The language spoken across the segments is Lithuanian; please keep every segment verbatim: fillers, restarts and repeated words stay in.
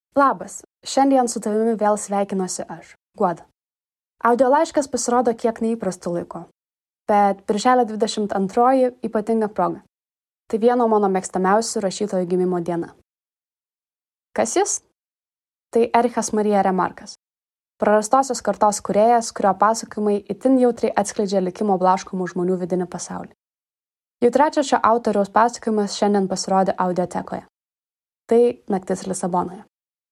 Labas, šiandien su tavimi vėl sveikinuosi aš, Guoda. Audio laiškas pasirodo kiek neįprastu laiku, bet birželio dvidešimt antroji ypatinga proga. Tai vieno mano mėgstamiausių rašytojų gimimo diena. Kas jis? Tai Erichas Marija Remarkas, prarastosios kartos kūrėjas, kurio pasakojimai itin jautriai atskleidžia likimo blaškomų žmonių vidinį pasaulį. Jau trečias šio autoriaus pasakojimas šiandien pasirodė audiotekoje. Tai Naktis Lisabonoje.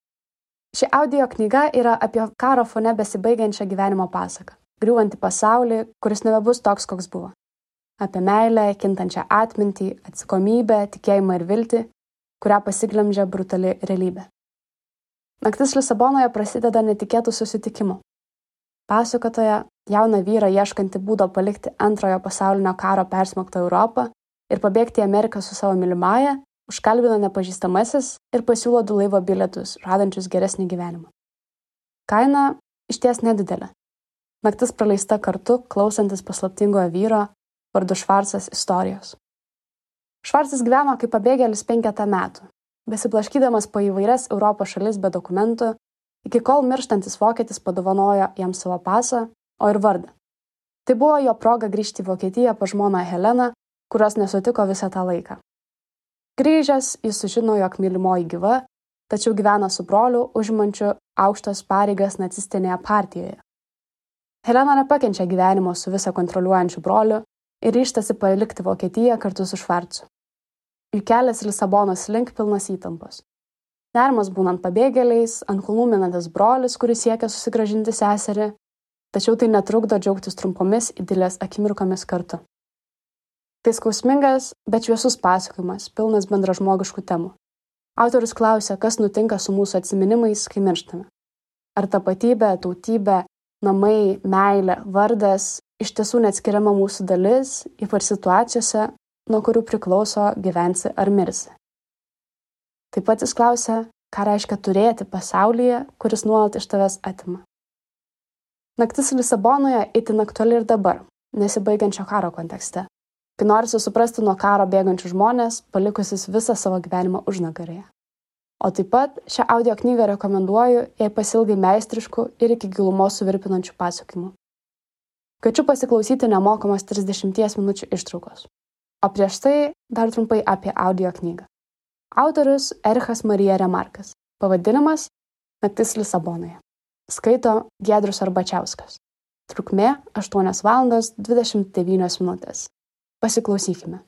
Ši audio knyga yra apie karo fone besibaigiančią gyvenimo pasaką, griūvantį pasaulį, kuris nebebus toks, koks buvo. Apie meilę, kintančią atmintį, atsakomybę, tikėjimą ir viltį, kurią pasiglemžia brutali realybė. Naktis Lisabonoje prasideda netikėtų susitikimų. Pasakotoja jauną vyrą ieškanti būdo palikti antrojo pasaulinio karo persmelktą Europą ir pabėgti į Ameriką su savo mylimąja, užkalbina nepažįstamasis ir pasiūlo du laivo bilietus, žadančius geresnį gyvenimą. Kaina išties nedidelė. Naktis praleista kartu, klausantis paslaptingojo vyro vardu Švarcas istorijos. Švarcas gyveno kaip pabėgėlis penketą metų, besiblaškydamas po įvairias Europos šalis be dokumentų, iki kol mirštantis vokietis padovanojo jam savo pasą, o ir vardą. Tai buvo jo proga grįžti į Vokietiją pas žmoną Heleną, kurios nesutiko visą tą laiką. Grįžęs, jis sužino, jog mylimoji gyva, tačiau gyvena su broliu, užimančiu aukštas pareigas nacistinėje partijoje. Helena nepakenčia gyvenimo su visą kontroliuojančiu broliu ir ryžtasi palikti Vokietiją kartu su Švarcu. Jų kelias Lisabonos link pilnas įtampos. Nerimas būnant pabėgėliais, ant kulnų minantis brolis, kuris siekia susigrąžinti seserį, tačiau tai netrukdo džiaugtis trumpomis idilės akimirkomis kartu. Tai skausmingas, bet šviesus pasakojimas, pilnas bendražmogiškų temų. Autorius klausia, kas nutinka su mūsų atsiminimais, kai mirštame. Ar tapatybė, tautybė, namai, meilė, vardas iš tiesų neatskiriama mūsų dalis, ypač situacijose, nuo kurių priklauso gyvensi ar mirsi. Taip pat jis klausia, ką reiškia turėti pasaulyje, kuris nuolat iš tavęs atima. Naktis Lisabonoje itin aktuali ir dabar, nesibaigiančio karo kontekste. Kai norisi suprasti nuo karo bėgančių žmonės, palikusis visą savo gyvenimą užnugarėje. O taip pat šią audio knygą rekomenduoju, jei pasilgai meistriškų ir iki gilumos suvirpinančių pasakymų. Kviečiu pasiklausyti nemokamos trisdešimties minučių ištraukos. O prieš tai dar trumpai apie audio knygą. Autorius Erichas Marija Remarkas. Pavadinimas Naktis Lisabonoje. Skaito Giedrius Arbačiauskas. Trukmė aštuonios valandos dvidešimt devynios minutės. Pasiklausykime.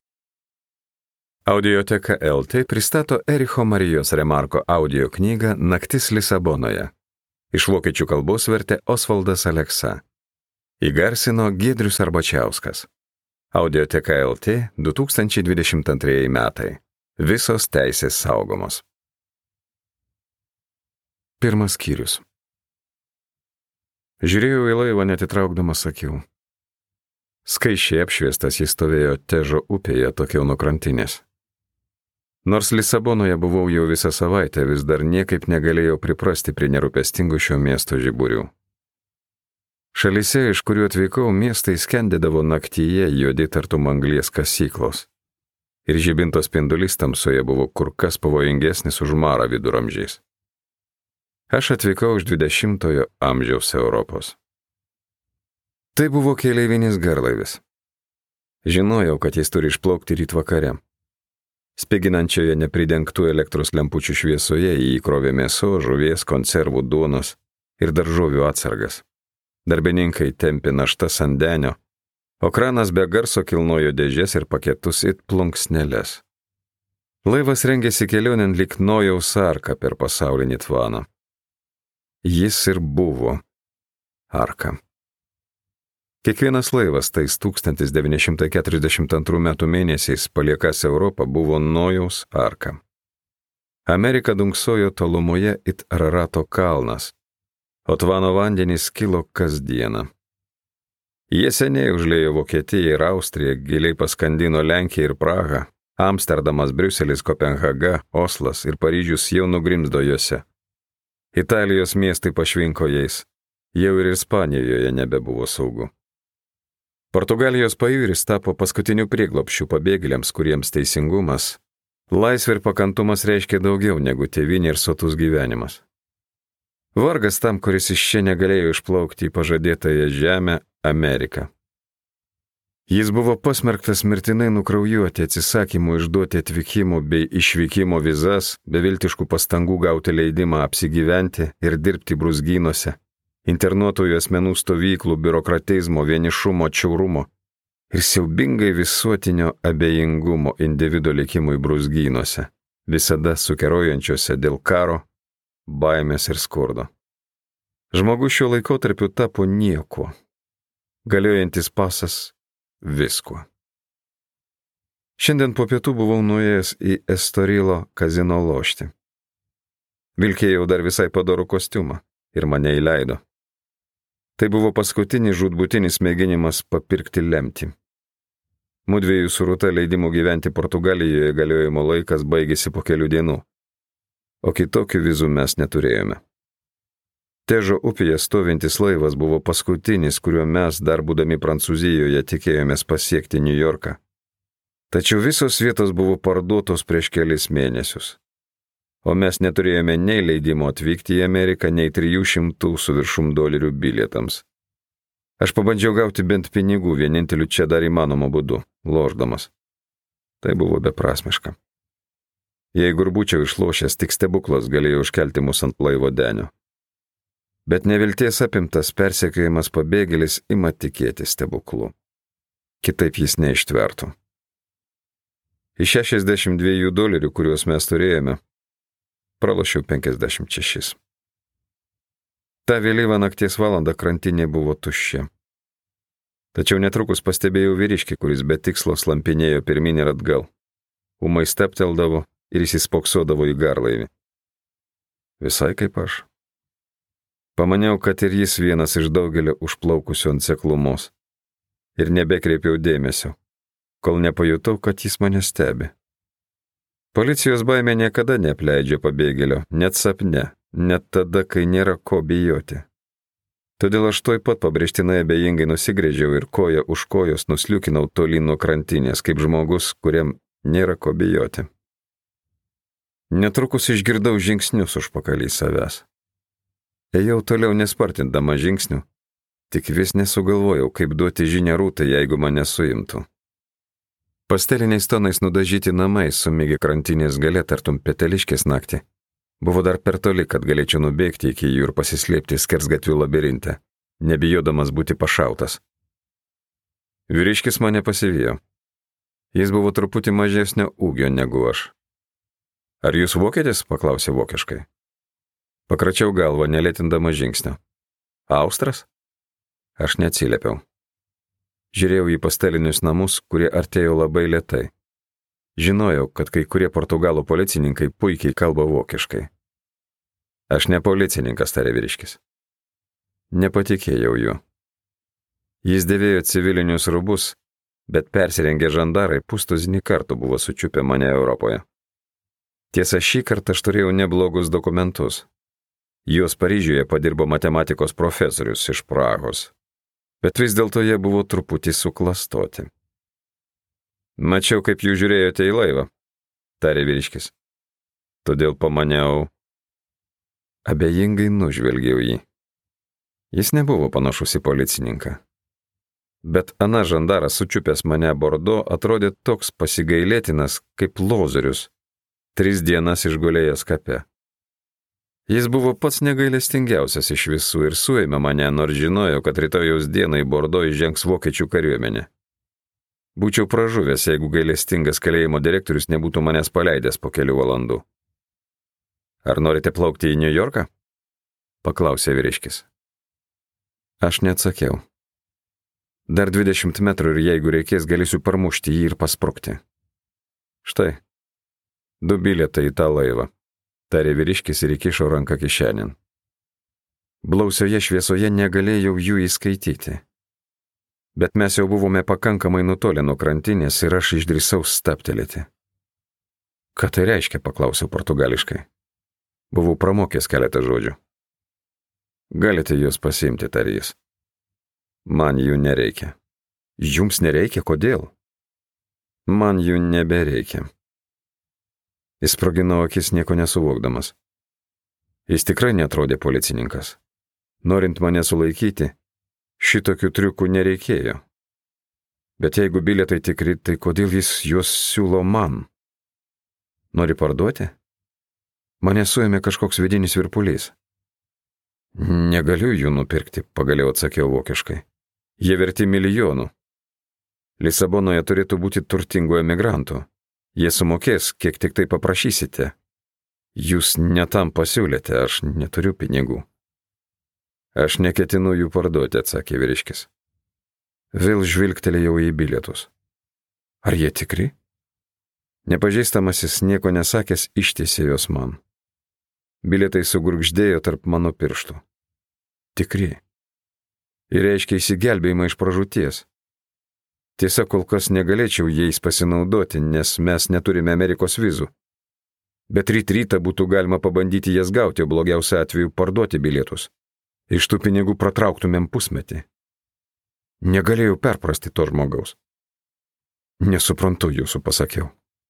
Audioteka L T pristato Ericho Marijos Remarko audio knygą Naktis Lisabonoje. Iš vokiečių kalbos vertė Osvaldas Aleksa. Įgarsino Giedrius Arbačiauskas. Audioteka L T du tūkstančiai dvidešimt antrieji metai. Visos teisės saugomos. Pirmas skyrius. Žiūrėjau į laivą netitraukdamas akių. Skaičiai apšviestas jis stovėjo Težo upėje tokiau nuo krantinės. Nors Lisabonoje buvau jau visą savaitę, vis dar niekaip negalėjau priprasti prie nerūpestingų šio miesto žiburių. Šalyse, iš kurių atvykau, miestai skendėdavo naktyje juodi tartum anglies kasyklos. Ir žibinto spindulys tamsoje buvo kur kas pavojingesnis už marą viduramžiais. Aš atvykau iš dvidešimtojo amžiaus Europos. Tai buvo keleivinis garlaivis. Žinojau, kad jis turi išplaukti ryt vakare. Spiginančioje nepridengtų elektros lempučių šviesoje jį įkrovė mėsos, žuvies, konservų, duonos ir daržovių atsargas. Darbininkai tempė naštas ant denio, o kranas be garso kilnojo dėžes ir paketus it plunksneles. Laivas rengėsi kelionėn lyg Nojaus arka per pasaulinį tvaną. Jis ir buvo arka. Kiekvienas laivas tais tūkstantis devyni šimtai keturiasdešimt antrų metų mėnesiais paliekas Europą buvo Nojaus arka. Amerika dunksojo tolumoje it Ararato kalnas, o tvano vandenys kilo kasdieną. Jie seniai užliejo Vokietiją ir Austriją, giliai paskandino Lenkiją ir Prahą, Amsterdamas, Briuselis, Kopenhaga, Oslas ir Paryžius jau nugrimzdo juose. Italijos miestai pašvinko jais, jau ir Ispanijoje nebebuvo saugu. Portugalijos pajūris tapo paskutiniu prieglobsčiu pabėgėliams, kuriems teisingumas, Laisvė ir pakantumas reiškia daugiau negu tėvynė ir sotus gyvenimas. Vargas tam, kuris iš čia negalėjo išplaukti į pažadėtąją žemę Ameriką. Jis buvo pasmerktas mirtinai nukraujuoti atsisakymų išduoti atvykimo bei išvykimo vizas, beviltiškų pastangų gauti leidimą apsigyventi ir dirbti brūzgynuose, internuotojų asmenų stovyklų, biurokratizmo, vienišumo, čiaurumo ir siaubingai visuotinio abejingumo individo likimui brūzgynuose, visada sukerojančiuose dėl karo, baimės ir skurdo. Žmogus šiuo laikotarpiu tapo niekuo, galiojantis pasas viskuo. Šiandien po pietų buvau nuėjęs į Estorilo kazino lošti. Vilkėjau dar visai padorų kostiumą ir mane įleido. Tai buvo paskutinis žūtbūtinis mėginimas papirkti lemtį. Mudviejų su Rūta leidimų gyventi Portugalijoje galiojimo laikas baigėsi po kelių dienų, o kitokių vizų mes neturėjome. Težo upėje stovintis laivas buvo paskutinis, kuriuo mes, dar būdami Prancūzijoje, tikėjomės pasiekti New Yorką. Tačiau visos vietos buvo parduotos prieš kelis mėnesius, o mes neturėjome nei leidimo atvykti į Ameriką, nei trijų šimtų su viršum dolerių bilietams. Aš pabandžiau gauti bent pinigų vieninteliu čia dar įmanomu būdu, lošdamas. Tai buvo beprasmiška. Jeigu ir būčiau išlošęs, tik stebuklas galėjo užkelti mus ant laivo denio. Bet nevilties apimtas persekiojimas pabėgėlis ima tikėti stebuklu. Kitaip jis neištvertų. Iš šešiasdešimt dviejų dolerių, kuriuos mes turėjome, pralošiau penkiasdešimt šešis. Ta vėlyva nakties valanda krantinė buvo tuščia. Tačiau netrukus pastebėjau vyriškį, kuris be tikslo slampinėjo pirmin ir atgal. Ūmai stepteldavo ir įsispoksodavo į garlaivį. Visai kaip aš. Pamaniau, kad ir jis vienas iš daugelio užplaukusių ant seklumos. Ir nebekreipiau dėmesio, kol nepajutau, kad jis mane stebi. Policijos baimė niekada neapleidžia pabėgėlio, net sapne. Net tada, kai nėra ko bijoti. Todėl aš tuoj pat pabrėžtinai abejingai nusigrėžiau ir koja už kojos nusliukinau tolyn nuo krantinės, kaip žmogus, kuriam nėra ko bijoti. Netrukus išgirdau žingsnius užpakalį savęs. Ėjau toliau nespartindama žingsnių, tik vis nesugalvojau, kaip duoti žinią Rūtai, jeigu mane suimtų. Pasteliniais tonais nudažyti namai sumigi krantinės gale tartum peteliškės naktį. Buvo dar per toli, kad galėčiau nubėgti iki jų ir pasislėpti skersgatvių labirinte, nebijodamas būti pašautas. Vyriškis mane pasivijo. Jis buvo truputį mažesnio ūgio negu aš. Ar jūs vokietis? Paklausė vokiškai. Pakračiau galvą, nelėtindama žingsnio. Austras? Aš neatsiliepiau. Žiūrėjau į pastelinius namus, kurie artėjo labai lėtai. Žinojau, kad kai kurie portugalų policininkai puikiai kalba vokiškai. Aš ne policininkas, tarė vyriškis. Nepatikėjau juo. Jis dėvėjo civilinius rūbus, bet persirengę žandarai pustuzinį kartų buvo sučiupę mane Europoje. Tiesa, šį kartą aš turėjau neblogus dokumentus. Juos Paryžiuje padirbo matematikos profesorius iš Prahos, bet vis dėlto jie buvo truputį suklastoti. Mačiau, kaip jūs žiūrėjote į laivą, tarė vyriškis. Todėl pamaniau. Abejingai nužvelgiau jį. Jis nebuvo panašus į policininką. Bet ana žandaras sučiupęs mane Bordo atrodė toks pasigailėtinas kaip lozorius, tris dienas išgulėjęs kape. Jis buvo pats negailestingiausias iš visų ir suėmė mane, nors žinojo, kad rytojaus dieną į Bordo įžengs vokiečių kariuomenė. Būčiau pražuvęs, jeigu gailestingas kalėjimo direktorius nebūtų manęs paleidęs po kelių valandų. Ar norite plaukti į New Yorką? Paklausė vyriškis. Aš neatsakiau. Dar dvidešimt metrų ir jeigu reikės, galėsiu parmušti jį ir pasprukti. Štai, du bilietai į tą laivą, tarė vyriškis ir įkišo ranką kišenėn. Blausioje šviesoje negalėjau jų įskaityti. Bet mes jau buvome pakankamai nutolę nuo krantinės ir aš išdrįsau stabtelėti. Ką tai reiškia, paklausiau portugališkai. Buvau pramokęs keletą žodžių. Galite juos pasiimti, tarė jis. Man jų nereikia. Jums nereikia, kodėl? Man jų nebereikia. Jis sprogino akis nieko nesuvokdamas. Jis tikrai netrodė policininkas. Norint mane sulaikyti, šitokių triukų nereikėjo. Bet jeigu bilietai tikri, tai kodėl jis juos siūlo man? Nori parduoti? Mane suėmė kažkoks vidinis virpulys. Negaliu jų nupirkti, pagaliau atsakiau vokiškai. Jie verti milijonų. Lisabonoje turėtų būti turtingų emigrantų. Jie sumokės, kiek tik tai paprašysite. Jūs netam pasiūlėte, aš neturiu pinigų. Aš neketinu jų parduoti, atsakė vyriškis. Vėl žvilgtelėjau į bilietus. Ar jie tikri? Nepažįstamasis nieko nesakęs ištiesė juos man. Bilietai sugurgždėjo tarp mano pirštų. Tikri. Ir reiškia įsigelbėjimą iš pražūties. Tiesa, kol kas negalėčiau jais pasinaudoti, nes mes neturime Amerikos vizų. Bet ryt rytą būtų galima pabandyti jas gauti, o blogiausia atveju parduoti bilietus. Iš tų pinigų pratrauktumėm pusmetį. Negalėjau perprasti to žmogaus. Nesuprantu jūsų, pasakiau.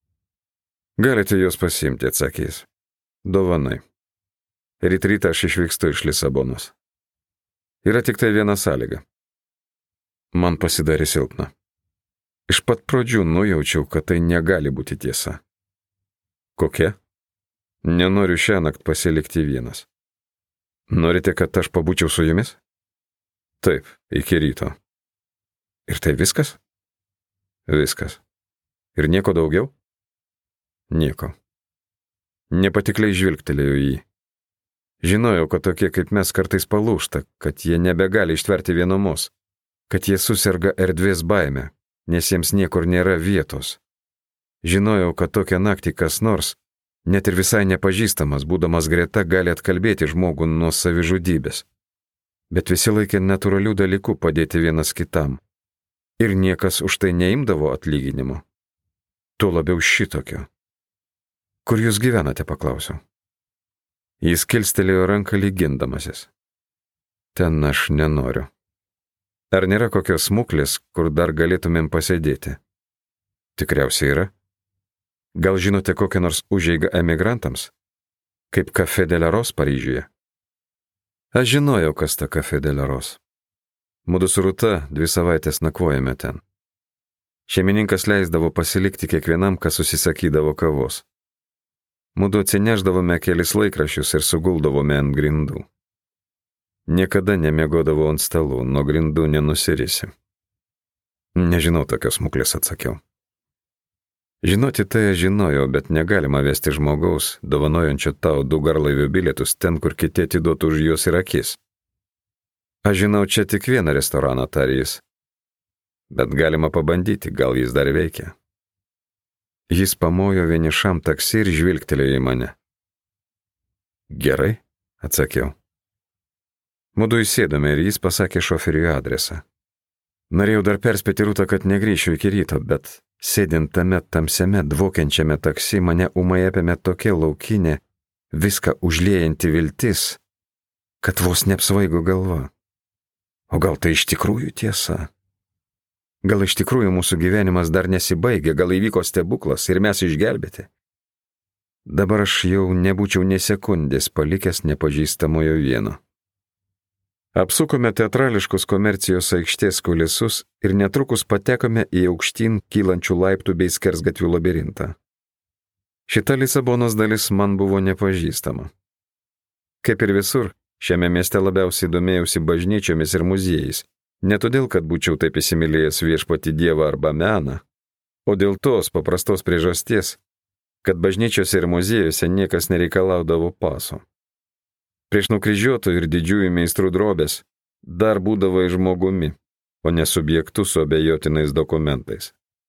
Galite juos pasiimti, atsakė jis. Dovanai. Ryt rytą aš išvykstu iš Lisabonos. Yra tik tai viena sąlyga. Man pasidarė silpna. Iš pat pradžių nujaučiau, kad tai negali būti tiesa. Kokia? Nenoriu šiąnakt pasilikti vienas. Norite, kad aš pabūčiau su jumis? Taip, iki ryto. Ir tai viskas? Viskas. Ir nieko daugiau? Nieko. Nepatikliai žvilgtelėjau į jį. Žinojau, kad tokie kaip mes kartais palūžta, kad jie nebegali ištverti vienumos, kad jie suserga erdvės baime, nes jiems niekur nėra vietos. Žinojau, kad tokią naktį kas nors, net ir visai nepažįstamas, būdamas greta, gali atkalbėti žmogų nuo savižudybės. Bet visi laikė natūralių dalykų padėti vienas kitam. Ir niekas už tai neimdavo atlyginimo. Tuo labiau šitokio. Kur jūs gyvenate, paklausiau. Jis kilstelėjo ranką lygindamasis. Ten aš nenoriu. Ar nėra kokios smuklės, kur dar galėtumėm pasėdėti? Tikriausiai yra. Gal žinote kokią nors užeigą emigrantams? Kaip Café de la Rose Paryžiuje? Aš žinojau, kas ta Café de la Rose. Mudu su Rūta dvi savaitės nakvojame ten. Šeimininkas leisdavo pasilikti kiekvienam, kas užsisakydavo kavos. Mudu atsineždavome kelis laikraščius ir suguldavome ant grindų. Niekada nemiegodavau ant stalų, nuo grindų nenusirisi. Nežinau tokios smuklės, atsakiau. Žinoti tai aš žinojau, bet negalima vesti žmogaus, dovanojančio tau du garlaivių bilietus ten, kur kiti atiduotų už juos ir akis. Aš žinau čia tik vieną restoraną, tarė jis. Bet galima pabandyti, gal jis dar veikia. Jis pamojo vienišam taksi ir žvilgtelėjo į mane. Gerai, atsakiau. Mudu įsėdome ir jis pasakė šoferiui adresą. Norėjau dar perspėti Rūtą, kad negrįšiu iki ryto, bet sėdint tame tamsiame, dvokiančiame taksi, mane ūmai apėmė tokia laukinė, viską užliejanti viltis, kad vos neapsvaigo galva. O gal tai iš tikrųjų tiesa? Gal iš tikrųjų mūsų gyvenimas dar nesibaigė, gal įvyko stebuklas ir mes išgelbėti? Dabar aš jau nebūčiau nė sekundės palikęs nepažįstamojo vieno. Apsukome teatrališkus komercijos aikštės kulisus ir netrukus patekome į aukštyn kylančių laiptų bei skersgatvių labirintą. Šita Lisabonos dalis man buvo nepažįstama. Kaip ir visur, šiame mieste labiausiai domėjausi bažnyčiomis ir muziejais, ne todėl, kad būčiau taip įsimylėjęs viešpatį Dievą arba meną, o dėl tos paprastos priežasties, kad bažnyčiose ir muziejuose niekas nereikalaudavo paso. Prieš nukryžiuotų ir didžiųjų meistrų drobės dar būdavo žmogumi, o ne subjektu su abejotinais dokumentais.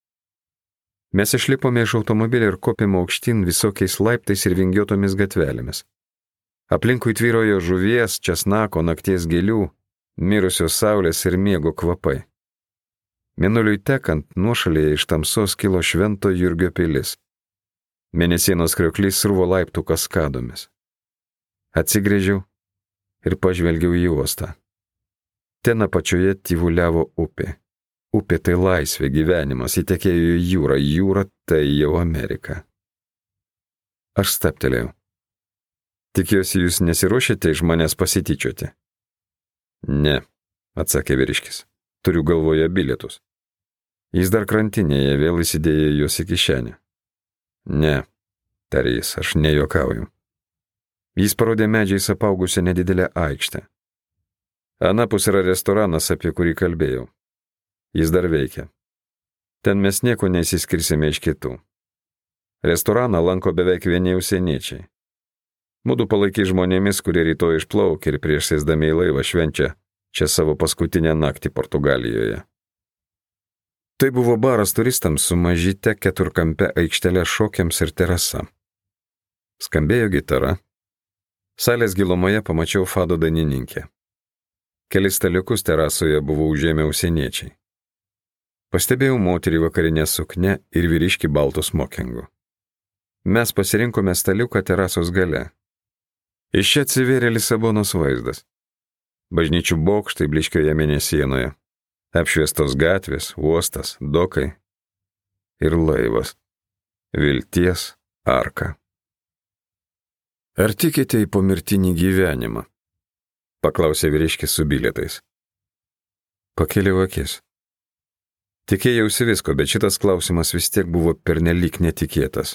Mes išlipome iš automobilio ir kopėme aukštyn visokiais laiptais ir vingiuotomis gatvelėmis. Aplinkui tvyrojo žuvies, česnako, nakties gėlių, mirusios saulės ir miego kvapai. Mėnuliui tekant, nuošalėje iš tamsos kilo Švento Jurgio pilis. Mėnesienos krioklys sruvo laiptų kaskadomis. Atsigręžiau ir pažvelgiau į uostą. Ten apačioje tyvuliavo upė. Upė tai laisvė, gyvenimas, įtekėjo į jūrą, jūra tai jau Amerika. Aš staptelėjau. Tikiuosi, jūs nesiruošiate iš manęs pasityčioti? Ne, atsakė vyriškis. Turiu galvoje bilietus. Jis dar krantinėje vėl įsidėjo juos į kišenę. Ne, tarė jis, aš nejuokauju. Jis parodė medžiais apaugusią nedidelę aikštę. Anapus yra restoranas, apie kurį kalbėjau. Jis dar veikia. Ten mes nieko nesiskirsime iš kitų. Restoraną lanko beveik vieni užsieniečiai. Mudu palaikai žmonėmis, kurie rytoj išplaukia ir prieš sėsdami į laivą švenčia čia savo paskutinę naktį Portugalijoje. Tai buvo baras turistams su mažyte keturkampe aikštelė šokiams ir terasa. Skambėjo gitara. Salės gilumoje pamačiau fado dainininkę. Kelis staliukus terasoje buvo užėmę užsieniečiai. Pastebėjau moterį vakarinę suknę ir vyriškį baltų smokingu. Mes pasirinkome staliuką terasos gale. Iš čia atsivėrė Lisabonos vaizdas. Bažnyčių bokštai blyškioje mėnesienoje, apšviestos gatvės, uostas, dokai ir laivas. Vilties arka. Ar tikite į pomirtinį gyvenimą? Paklausė vyriškis su bilietais. Pakėliau akis. Tikėjausi visko, bet šitas klausimas vis tiek buvo pernelyg netikėtas.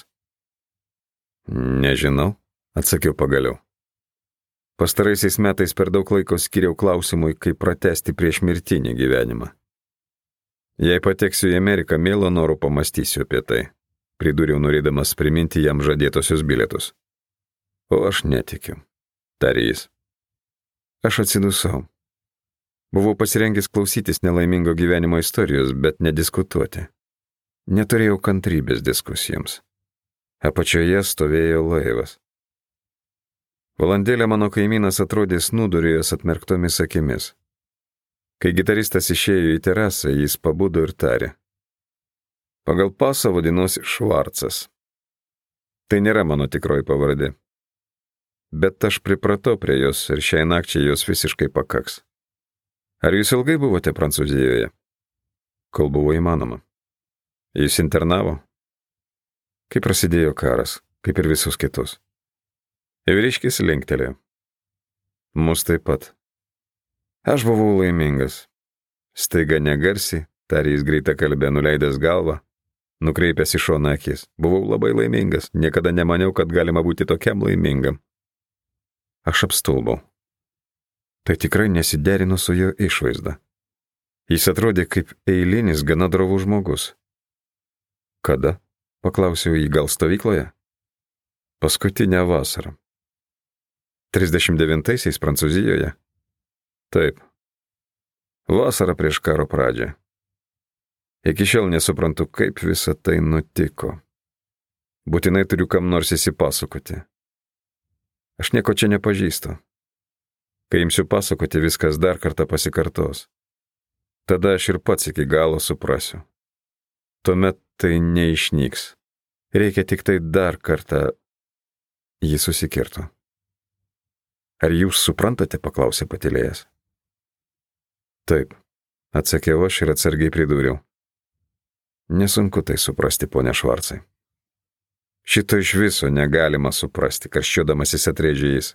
Nežinau, atsakiau pagaliau. Pastaraisiais metais per daug laiko skiriau klausimui, kaip pratęsti priešmirtinį gyvenimą. Jei pateksiu į Ameriką, mielo noru pamastysiu apie tai, pridūriau norėdamas priminti jam žadėtosius bilietus. O aš netikiu, tarė jis. Aš atsidusau. Buvau pasirengęs klausytis nelaimingo gyvenimo istorijos, bet nediskutuoti. Neturėjau kantrybės diskusijoms. Apačioje stovėjo laivas. Valandėlę mano kaimynas atrodė snūduriojęs atmerktomis akimis. Kai gitaristas išėjo į terasą, jis pabudo ir tarė. Pagal pasą vadinosi Švarcas. Tai nėra mano tikroji pavardė. Bet aš pripratau prie jos ir šiai nakčiai jos visiškai pakaks. Ar jūs ilgai buvote Prancūzijoje? Kol buvo įmanoma. Jūs internavo? Kai prasidėjo karas, kaip ir visus kitus. Vyriškis linktelėjo. Mus taip pat. Aš buvau laimingas. Staiga negarsiai, tarė jis greitą kalbę, nuleidęs galvą, nukreipęs į šoną akis. Buvau labai laimingas, niekada nemaniau, kad galima būti tokiam laimingam. Aš apstulbau. Tai tikrai nesiderino su jo išvaizda. Jis atrodė kaip eilinis, gana drovus žmogus. Kada? Paklausiau jį, gal stovykloje? Paskutinę vasarą. trisdešimt devintaisiais Prancūzijoje? Taip. Vasara prieš karo pradžią. Iki šiol nesuprantu, kaip visa tai nutiko. Būtinai turiu kam nors įsipasakoti. Aš nieko čia nepažįstu. Kai imsiu pasakoti, viskas dar kartą pasikartos. Tada aš ir pats iki galo suprasiu. Tuomet tai neišnyks. Reikia tik tai dar kartą. Jis susikirto. Ar jūs suprantate, paklausė patylėjęs. Taip, atsakiau aš ir atsargiai pridūriau. Nesunku tai suprasti, ponia Švarcai. Šito iš viso negalima suprasti, karščiuodamasis atrėžė jis.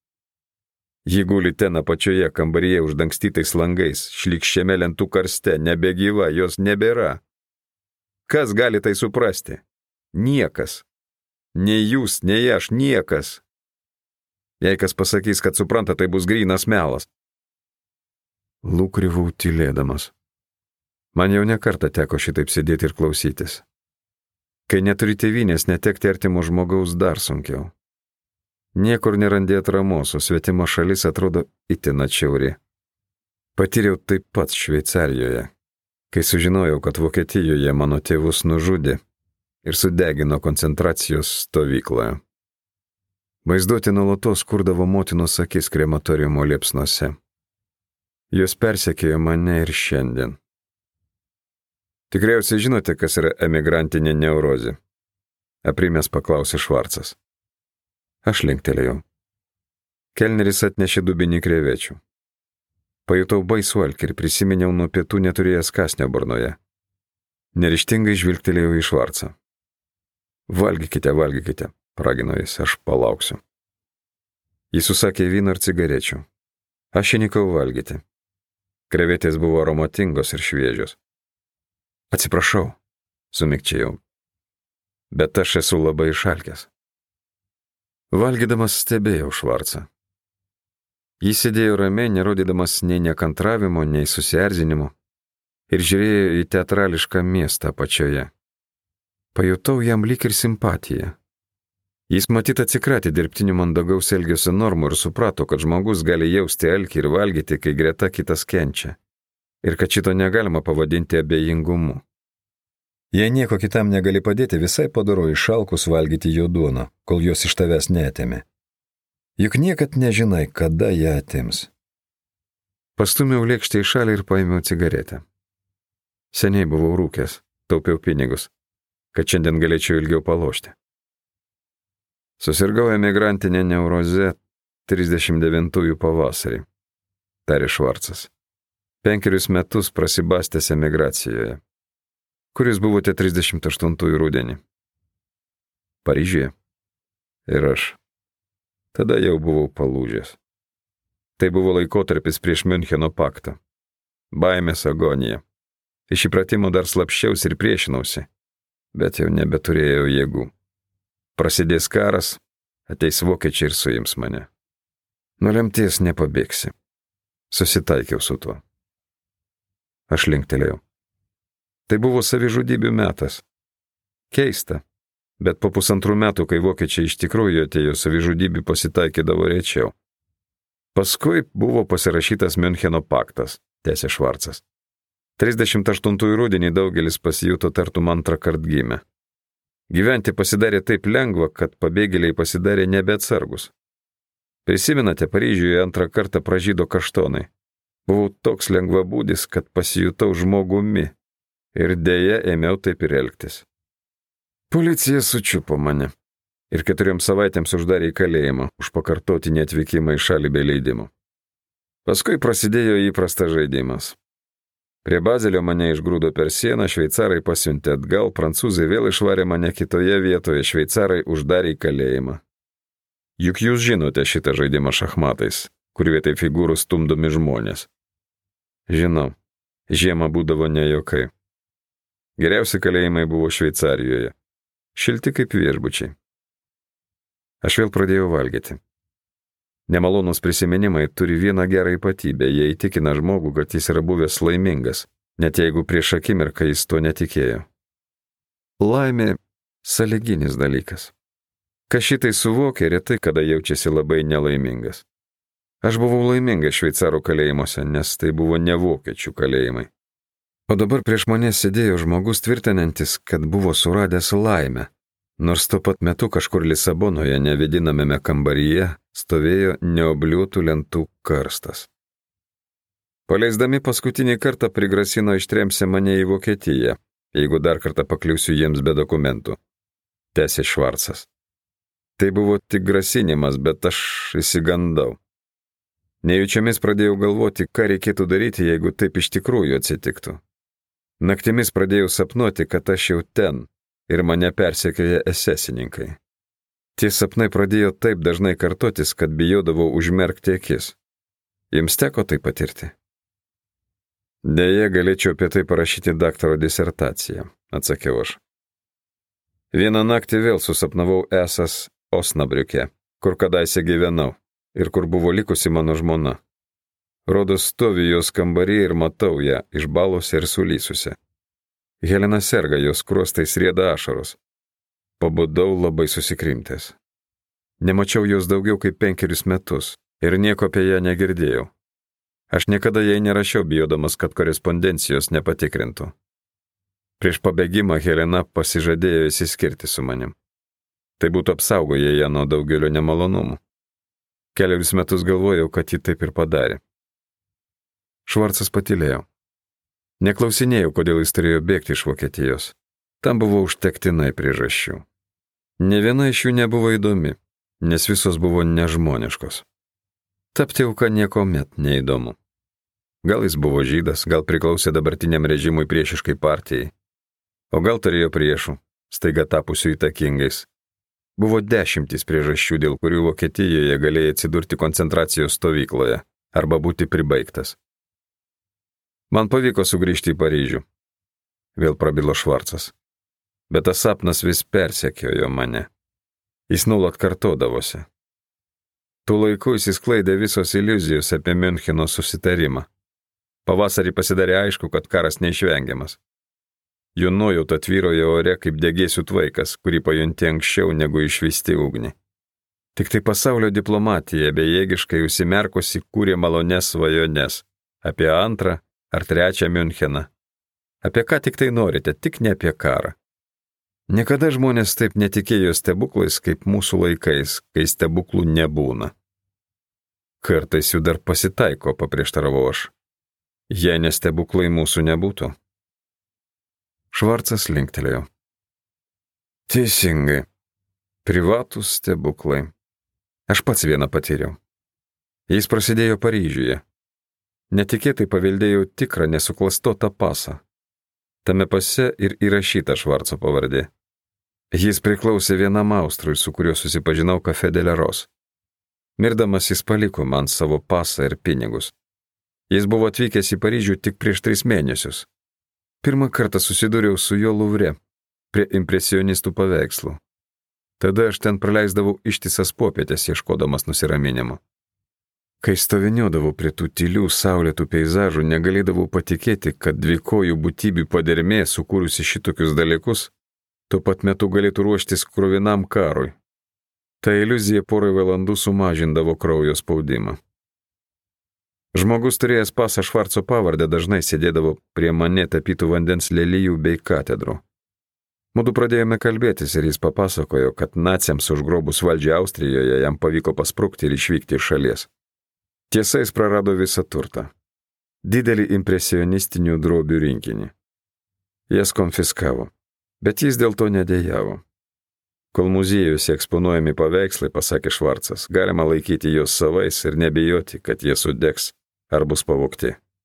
Ji guli ten apačioje kambaryje uždangstytais langais, šlykščiame lentų karste, nebegyva, jos nebėra. Kas gali tai suprasti? Niekas. Nei jūs, nei aš, niekas. Jei kas pasakys, kad supranta, tai bus grynas melas. Lūkrivau tylėdamas. Man jau nekartą teko šitaip sėdėti ir klausytis. Kai neturi tėvynės, netekti artimo žmogaus dar sunkiau. Niekur nerandi atramos, o svetima šalis atrodo itin atšiauri. Patyriau taip pat Šveicarijoje, kai sužinojau, kad Vokietijoje mano tėvus nužudė ir sudegino koncentracijos stovykloje. Vaizduoti nuolatos kurdavo motinos akis krematoriumo liepsnose. Jos persekiojo mane ir šiandien. Tikriausiai žinote, kas yra emigrantinė neurozė? Aprimęs paklausė Švarcas. Aš linktelėjau. Kelneris atnešė dubinį krevečių. Pajutau baisų alkį ir prisiminiau nuo pietų neturėjęs kąsnio burnoje. Neryžtingai žvilgtelėjau į Švarcą. Valgykite, valgykite, Ragino jis, aš palauksiu. Jis užsakė vyno ir cigarečių. Aš įnikau valgyti. Krevetės buvo aromatingos ir šviežios. Atsiprašau, sumikčiau. Bet aš esu labai išalkęs. Valgydamas stebėjau Švarcą. Jis sėdėjo ramiai, nerodydamas nei nekantravimo, nei susierzinimo, ir žiūrėjo į teatrališką miestą apačioje. Pajutau jam lyg ir simpatiją. Jis matyt atsikratė dirbtinių mandagaus elgesio normų ir suprato, kad žmogus gali jausti alkį ir valgyti, kai greta kitas kenčia, ir kad šito negalima pavadinti abejingumu. Jei nieko kitam negali padėti, visai padaro išalkus valgyti jo duoną, kol jos iš tavęs neatėmė. Juk niekad nežinai, kada ją atims. Pastumiau lėkštę į šalį ir paėmiau cigaretę. Seniai buvau rūkęs, taupiau pinigus, kad šiandien galėčiau ilgiau palošti. Susirgau emigrantinę neurozę trisdešimt devintųjų pavasarį, tarė Švarcas. Penkerius metus prasibastęs emigracijoje. Kur jūs buvote trisdešimt aštuntųjų rudenį? Paryžiuje. Ir aš. Tada jau buvau palūžęs. Tai buvo laikotarpis prieš Miuncheno paktą. Baimės agonija. Iš įpratimo dar slapščiausi ir priešinausi, bet jau nebeturėjau jėgų. Prasidės karas, ateis vokiečiai ir suims mane. Nuo lemties nepabėgsi. Susitaikiau su tuo. Aš linktelėjau. Tai buvo savižudybių metas. Keista, bet po pusantrų metų, kai vokiečiai iš tikrųjų atėjo, savižudybių pasitaikydavo rečiau. Paskui buvo pasirašytas Miuncheno paktas, tęsė Švarcas. trisdešimt aštuntųjų rudenį daugelis pasijuto tartum antrą kart gimę. Gyventi pasidarė taip lengva, kad pabėgėliai pasidarė nebeatsargus. Prisimenate, Paryžiuje antrą kartą pražydo kaštonai. Buvau toks lengvabūdis, kad pasijutau žmogumi. Ir dėja ėmiau taip ir elgtis. Policija sučiupo mane ir keturioms savaitėms uždarė į kalėjimą už pakartotinį atvykimą į šalį be leidimo. Paskui prasidėjo įprastas žaidimas. Prie Bazelio mane išgrūdo per sieną, šveicarai pasiuntė atgal, prancūzai vėl išvarė mane kitoje vietoje, šveicarai uždarė į kalėjimą. Juk jūs žinote šitą žaidimą šachmatais, kur vietoj figūrų stumdomi žmonės. Žinau, žiemą būdavo nejuokai. Geriausi kalėjimai buvo Šveicarijoje. Šilti kaip viešbučiai. Aš vėl pradėjau valgyti. Nemalonus prisiminimai turi vieną gerą ypatybę, jie įtikina žmogų, kad jis yra buvęs laimingas, net jeigu prieš akimirką jis to netikėjo. Laimė – sąlyginis dalykas. Kas šitai suvokia, retai kada jaučiasi labai nelaimingas. Aš buvau laimingas šveicarų kalėjimuose, nes tai buvo ne vokiečių kalėjimai. O dabar prieš mane sėdėjo žmogus tvirtinantis, kad buvo suradęs laimę, nors tuo pat metu kažkur Lisabonoje nevedinamame kambaryje stovėjo neobliuotų lentų karstas. Paleisdami paskutinį kartą prigrasino ištremsi mane į Vokietiją, jeigu dar kartą pakliūsiu jiems be dokumentų, tęsė Švarcas. Tai buvo tik grasinimas, bet aš išsigandau. Nejučiamis pradėjau galvoti, ką reikėtų daryti, jeigu taip iš tikrųjų atsitiktų. Naktimis pradėjau sapnuoti, kad aš jau ten ir mane persekioja esesininkai. Tie sapnai pradėjo taip dažnai kartotis, kad bijodavau užmerkti akis. Jums teko tai patirti? Deja, galėčiau apie tai parašyti daktaro disertaciją, atsakiau aš. Vieną naktį vėl susapnavau esąs Osnabriuke, kur kadaise gyvenau ir kur buvo likusi mano žmona. Rodos stovi jos kambaryje ir matau ją išbalusią ir sulysusią. Helena serga, jos skruostais rieda ašaros. Pabudau labai susikrimtęs. Nemačiau jos daugiau kaip penkerius metus ir nieko apie ją negirdėjau. Aš niekada jai nerašiau, bijodamas, kad korespondencijos nepatikrintų. Prieš pabėgimą Helena pasižadėjo išsiskirti su manim. Tai būtų apsaugoję ją nuo daugelio nemalonumų. Keliarius metus galvojau, kad ji taip ir padarė. Švarcas patylėjo. Neklausinėjau, kodėl jis turėjo bėgti iš Vokietijos. Tam buvo užtektinai priežasčių. Ne viena iš jų nebuvo įdomi, nes visos buvo nežmoniškos. Tapti auka niekomet neįdomu. Gal jis buvo žydas, gal priklausė dabartiniam režimui priešiškai partijai, o gal turėjo priešų, staiga tapusių įtakingais. Buvo dešimtys priežasčių, dėl kurių Vokietijoje galėjai atsidurti koncentracijos stovykloje arba būti pribaigtas. Man pavyko sugrįžti į Paryžių, vėl prabilo Švarcas. Bet tas sapnas vis persekiojo mane. Jis nuolat kartodavosi. Tų laikų įsisklaidė visos iliuzijos apie Miuncheno susitarimą. Pavasarį pasidarė aišku, kad karas neišvengiamas. Jų nuojauta tvyrojo ore kaip degėsių tvaikas, kurį pajunti anksčiau negu išvysti ugnį. Tik tai pasaulio diplomatija bejėgiškai užsimerkusi kūrė malones svajones apie antrą ar trečią Miuncheną. Apie ką tik tai norite, tik ne apie karą. Niekada žmonės taip netikėjo stebuklais, kaip mūsų laikais, kai stebuklų nebūna. Kartais jų dar pasitaiko, paprieštaravau aš. Jei ne stebuklai mūsų nebūtų. Švarcas linktelėjo. Teisingai. Privatūs stebuklai. Aš pats vieną patyriau. Jis prasidėjo Paryžiuje. Netikėtai paveldėjau tikrą nesuklastotą pasą. Tame pase ir įrašyta Švarco pavardė. Jis priklausė vienam austrui, su kuriuo susipažinau Café de la Rose. Mirdamas jis paliko man savo pasą ir pinigus. Jis buvo atvykęs į Paryžių tik prieš tris mėnesius. Pirmą kartą susidūriau su jo Luvre, prie impresionistų paveikslų. Tada aš ten praleisdavau ištisas popietės ieškodamas nusiraminimo. Kai stoviniuodavau prie tų tylių saulėtų peizažų, negalėdavau patikėti, kad dvikojų būtybių padermė, sukūrusi šitokius dalykus, tuo pat metu galėtų ruoštis kruvinam karui. Ta iliuzija porai valandų sumažindavo kraujo spaudimą. Žmogus turėjęs pasą Švarco pavardę dažnai sėdėdavo prie mane tapytų vandens lelijų bei katedrų. Mudu pradėjome kalbėtis ir jis papasakojo, kad naciams užgrobus valdžią Austrijoje jam pavyko pasprukti ir išvykti iš šalies. Tiesa, jis prarado visą turtą. Didelį impresionistinių drobių rinkinį. Jas konfiskavo, bet jis dėl to nedėjavo. Kol muziejuose eksponuojami paveikslai, pasakė Švarcas, galima laikyti juos savais ir nebijoti, kad jie sudegs ar bus pavogti.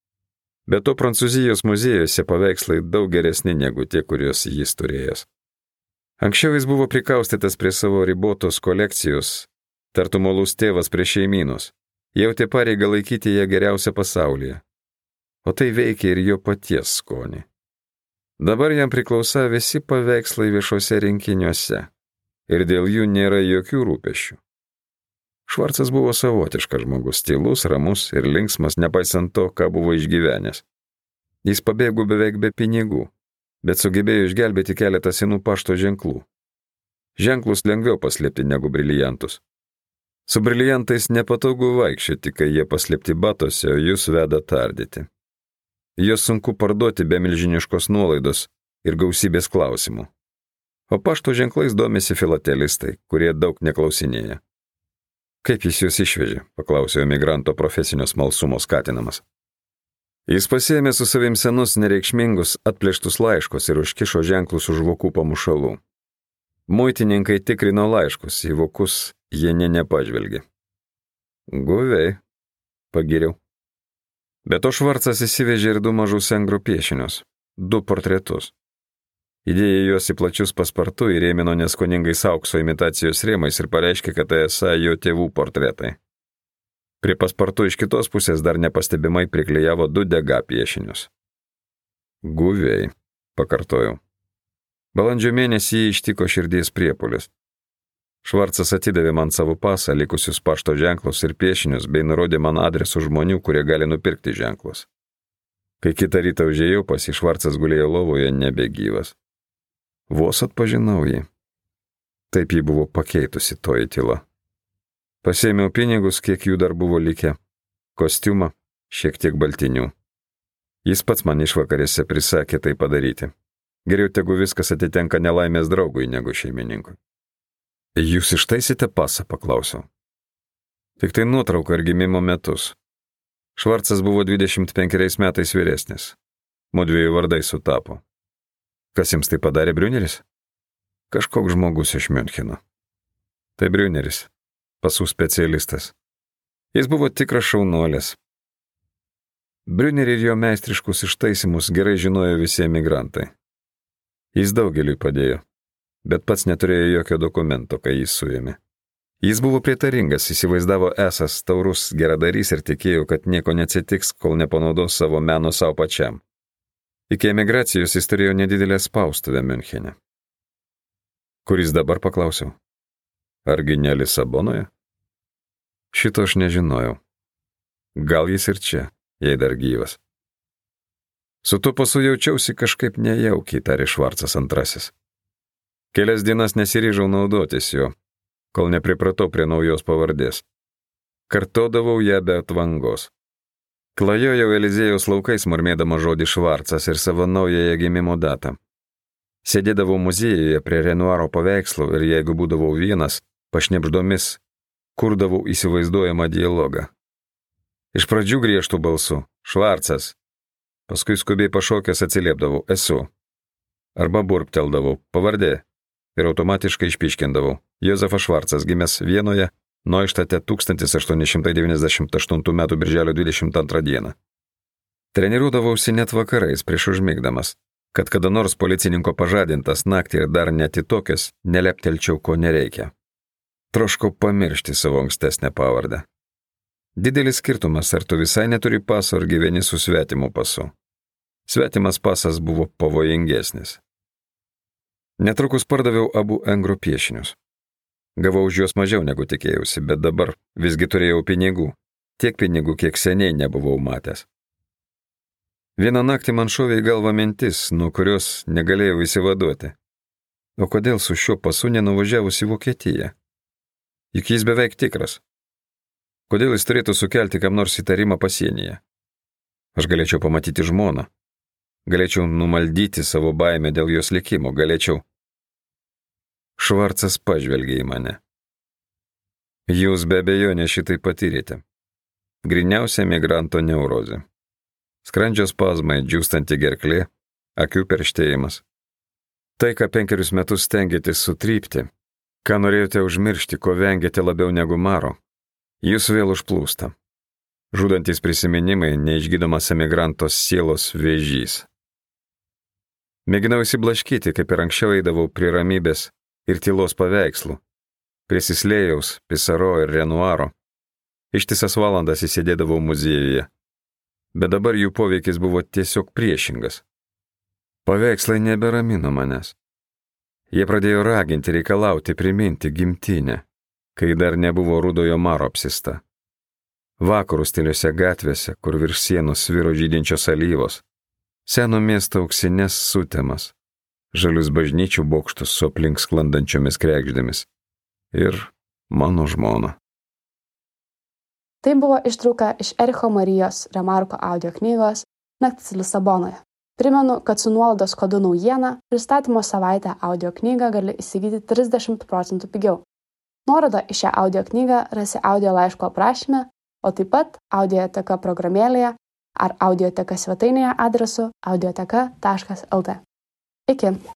Be to, Prancūzijos muziejuose paveikslai daug geresni negu tie, kuriuos jis turėjęs. Anksčiau jis buvo prikaustytas prie savo ribotos kolekcijos, tartum uolus tėvas prie šeimynos, jautė pareigą laikyti ją geriausią pasaulyje. O tai veikia ir jo paties skonį. Dabar jam priklausa visi paveikslai viešuose rinkiniuose, ir dėl jų nėra jokių rūpesčių. Švarcas buvo savotiškas žmogus, tylus, ramus ir linksmas, nepaisant to, ką buvo išgyvenęs. Jis pabėgo beveik be pinigų, bet sugebėjo išgelbėti keletą senų pašto ženklų. Ženklus lengviau paslėpti negu briliantus. Su briliantais nepatogu vaikščioti, kai jie paslėpti batose, o jūs veda tardyti. Jos sunku parduoti be milžiniškos nuolaidos ir gausybės klausimų. O pašto ženklais domisi filatelistai, kurie daug neklausinėja. Kaip jis juos išvežė, paklausė emigranto profesinio smalsumo skatinamas. Jis pasiėmė su savim senus nereikšmingus atplėštus laiškus ir užkišo ženklus už vokų pamušalų. Muitininkai tikrino laiškus, į vokus jie nė nepažvelgė. Guviai, pagiriau. Be to Švarcas įsivežė ir du mažus engrų piešinius, du portretus. Įdėjo juos į plačius paspartu ir ėmino neskoningais aukso imitacijos rėmais ir pareiškė, kad tai esą jo tėvų portretai. Prie paspartų iš kitos pusės dar nepastebimai priklijavo du dega piešinius. Guviai, pakartojau. Balandžio mėnesį jį ištiko širdies priepuolis. Švarcas atidavė man savo pasą, likusius pašto ženklus ir piešinius, bei nurodė man adresų žmonių, kurie gali nupirkti ženklus. Kai kitą rytą užėjau pas jį, Švarcas gulėjo lovoje nebegyvas. Vos atpažinau jį. Taip jį buvo pakeitusi toji tyla. Pasėmiau pinigus, kiek jų dar buvo likę, kostiumą, šiek tiek baltinių. Jis pats man išvakarėse prisakė tai padaryti. Geriau tegu viskas atitenka nelaimės draugui negu šeimininkui. Jūs ištaisėte pasą, paklausiau. Tik tai nuotrauka ir gimimo metus. Švarcas buvo dvidešimt penkeriais metais vyresnis. Mudviejų vardai sutapo. Kas jums tai padarė, Briuneris? Kažkoks žmogus iš Miuncheno. Tai Briuneris, pasų specialistas. Jis buvo tikras šaunuolis. Briunerį ir jo meistriškus ištaisimus gerai žinojo visi emigrantai. Jis daugeliui padėjo. bet pats neturėjo jokio dokumento, kai jis suėmė. Jis buvo prietaringas, įsivaizdavo esas taurus geradarys ir tikėjo, kad nieko neatsitiks, kol nepanaudos savo meno savo pačiam. Iki emigracijos jis turėjo nedidelę spaustuvę Miunchene. Kur jis dabar, paklausiau? Argi ne Lisabonoje? Šito aš nežinojau. Gal jis ir čia, jei dar gyvas. Su tuo pasu jaučiausi kažkaip nejaukiai, tarė Švarcas antrasis. Kelias dienas nesiryžau naudotis jo, kol nepripratau prie naujos pavardės. Kartodavau ją be atvangos. Klajojau Eliziejaus laukais, murmėdama žodį Švarcas ir savo naująją gimimo datą. Sėdėdavau muziejuje prie Renoiro paveikslų ir jeigu būdavau vienas, pašnibždomis, kurdavau įsivaizduojamą dialogą. Iš pradžių griežtų balsų – Švarcas. Paskui skubiai pašokęs atsiliepdavau – esu. Arba burpteldavau – pavardė. Ir automatiškai išpiškindavau. Jozefas Švarcas, gimęs Vienoje, Noištate tūkstantis aštuoni šimtai devyniasdešimt aštuntų metų birželio dvidešimt antrą dieną. Treniruodavausi net vakarais prieš užmigdamas, kad kada nors policininko pažadintas naktį ir dar netitokęs neleptelčiau, ko nereikia. Troškau pamiršti savo ankstesnę pavardę. Didelis skirtumas, ar tu visai neturi paso, ar gyveni su svetimu pasu. Svetimas pasas buvo pavojingesnis. Netrukus pardaviau abu Engro piešinius. Gavau už juos mažiau negu tikėjausi, bet dabar visgi turėjau pinigų. Tiek pinigų, kiek seniai nebuvau matęs. Vieną naktį man šovė į galvą mintis, nuo kurios negalėjau įsivaduoti. O kodėl su šiuo pasu nenuvažiavus į Vokietiją? Juk jis beveik tikras. Kodėl jis turėtų sukelti kam nors įtarimą pasienyje? Aš galėčiau pamatyti žmoną. Galėčiau numaldyti savo baimę dėl jos likimo. Galėčiau... Švarcas pažvelgė į mane. Jūs be abejonė šitai patyrėte. Griniausia migranto neurozė. Skrandžio spazmai, džiūstanti gerklė, akių perštėjimas. Tai, ką penkerius metus stengiatės sutrypti, ką norėjote užmiršti, ko vengėte labiau negu maro, jūs vėl užplūsta. Žudantis prisiminimai, neišgydomas emigrantos sielos vėžys. Mėginau įsiblaškyti, kaip ir anksčiau eidavau prie ramybės ir tylos paveikslų, prie Sislėjaus, Pisaro ir Renoiro. Ištisas valandas įsėdėdavau muziejuje, bet dabar jų poveikis buvo tiesiog priešingas. Paveikslai neberamino manęs. Jie pradėjo raginti, reikalauti, priminti gimtinę, kai dar nebuvo rudojo maro apsista. Vakarų stiliuose gatvėse, kur virš sienos sviro žydinčios alyvos, seno miesto auksinės sutemas, žalius bažnyčių bokštus su aplink sklandančiomis kregždėmis ir mano žmona. Tai buvo ištrauka iš Ericho Marijos Remarko audio knygos Naktis Lisabonoje. Primenu, kad su nuolaidos kodu naujiena pristatymo savaitę audio knygą gali įsigyti trisdešimt procentų pigiau. Nuorodą į šią audio knygą rasi audio laiško aprašyme, o taip pat Audioteka programėlėje ar Audioteka svetainėje adresu audioteka taškas lt. Iki.